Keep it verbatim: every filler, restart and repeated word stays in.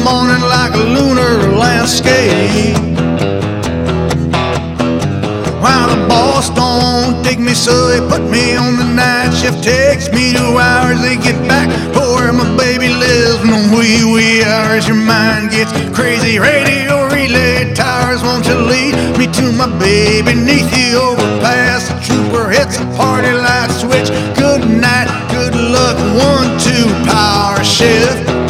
morning like a lunar landscape. While the boss don't take me, so they put me on the night shift. Takes me two hours to get back to where my baby lives. In the wee wee hours your mind gets crazy. Radio relay towers, won't you lead me to my baby? Neath the overpass, the trooper hits a party light switch. Good night, good luck, one, two, power shift.